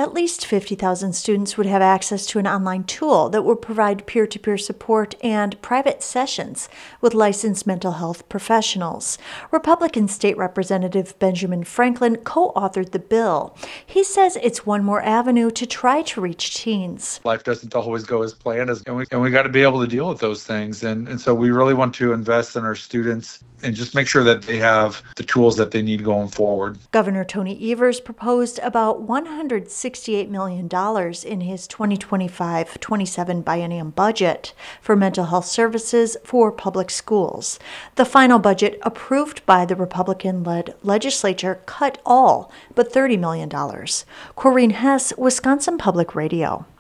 at least 50,000 students would have access to an online tool that would provide peer-to-peer support and private sessions with licensed mental health professionals. Republican State Representative Benjamin Franklin co-authored the bill. He says it's one more avenue to try to reach teens. Life doesn't always go as planned, and we got to be able to deal with those things. And so we really want to invest in our students and just make sure that they have the tools that they need going forward. Governor Tony Evers proposed about $168 million in his 2025-27 biennium budget for mental health services for public schools. The final budget approved by the Republican-led legislature cut all but $30 million. Corrine Hess, Wisconsin Public Radio.